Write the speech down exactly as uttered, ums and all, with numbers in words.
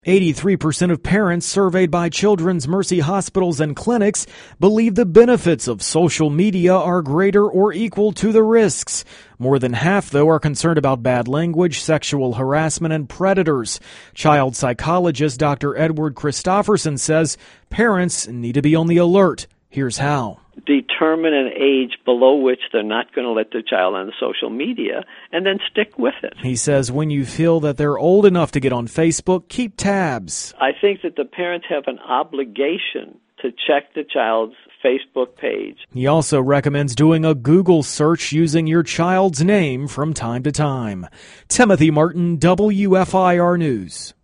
eighty-three percent of parents surveyed by Children's Mercy hospitals and clinics believe the benefits of social media are greater or equal to the risks. More than half, though, are concerned about bad language, sexual harassment, and predators. Child psychologist Doctor Edward Christofferson says parents need to be on the alert. Here's how. Determine an age below which they're not going to let their child on the social media, and then stick with it. He says when you feel that they're old enough to get on Facebook, keep tabs. I think that the parents have an obligation to check the child's Facebook page. He also recommends doing a Google search using your child's name from time to time. Timothy Martin, W F I R News.